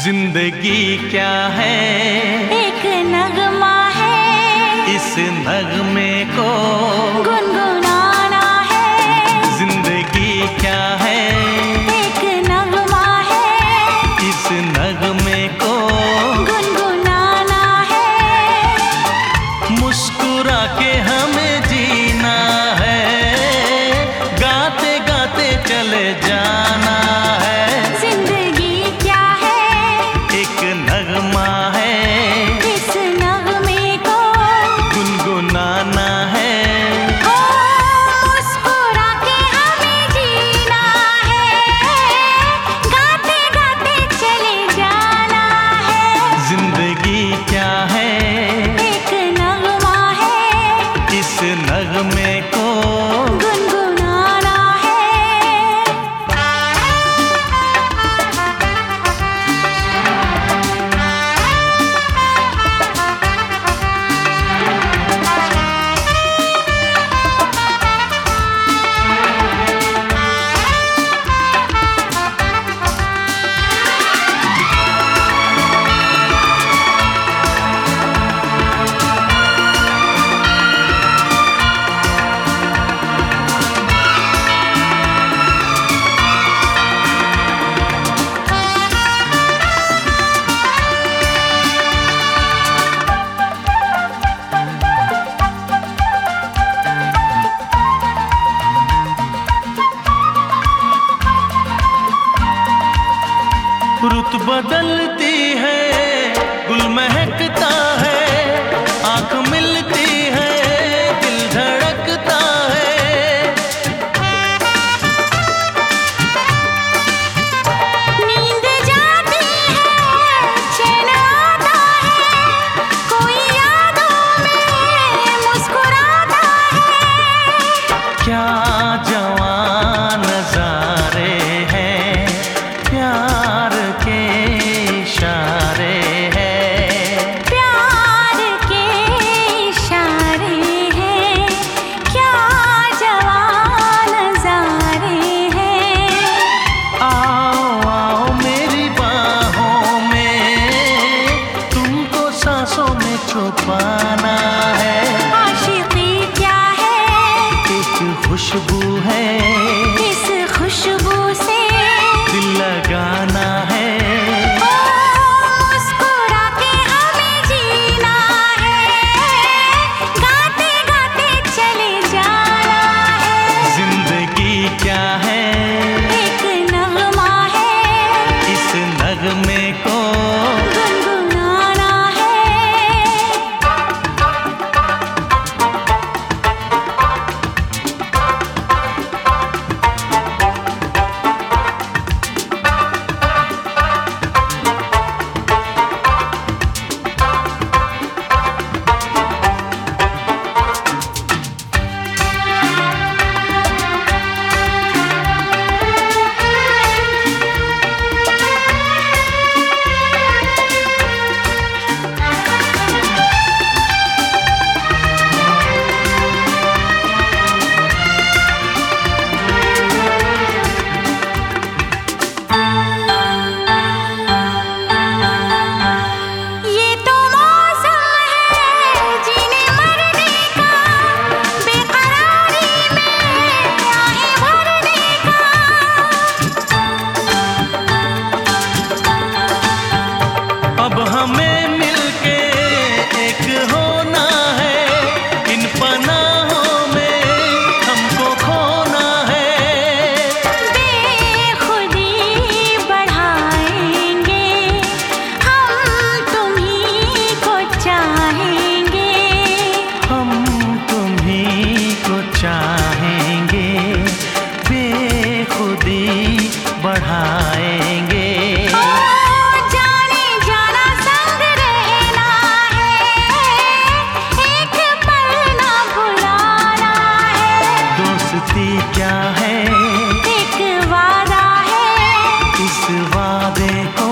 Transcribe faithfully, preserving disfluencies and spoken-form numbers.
जिंदगी क्या है, एक नगमा है, इस नगमे को गुनगुनाना है। जिंदगी क्या है, एक नगमा है, इस नगमे को गुनगुनाना है। मुस्कुरा के हमें जीना है, गाते गाते चले जाना है। जिंदगी क्या है, एक नगमा है, इस नगमे को गुनगुनाना है। ओ, मुस्कुरा के हमें जीना है, गाते गाते चले जाना है। जिंदगी क्या है, एक नगमा है, इस नगमे को गुनगुनाना है। रुत बदलती है, गुल महकता है, आंख मिलती है, दिल धड़कता है। नींद जाती है, चैन आता है, कोई यादों में मुस्कुराता है। क्या जवान नजारे हैं, प्यार के इशारे हैं। प्यार के इशारे हैं, क्या जवान नज़ारे हैं। आओ आओ मेरी बाहों में, तुमको सांसों में छुपाना है। आशिकी क्या है, एक खुशबू है, इस खुशबू से दिल लगाना है। ओ, मुस्कुरा के हमें जीना है, गाते गाते चले जाना है। जिंदगी क्या है, एक नगमा है, इस नगमे को गुनगुनाना है। ये तो मौसम है जीने मरने का, बेकरारी में आहें भरने का। अब हमें मिलके एक होना है, इन पनाहों में हमको खोना है। बेखुदी बढ़ाएंगे, हम तुम्हीं को चाहेंगे। हम तुम्हीं को चाहेंगे, बेखुदी बढ़ाएंगे। ओ, जाने जाना संग रहना है, एक पल ना भुलाना है। दोस्ती क्या है, एक वादा है, इस वादे को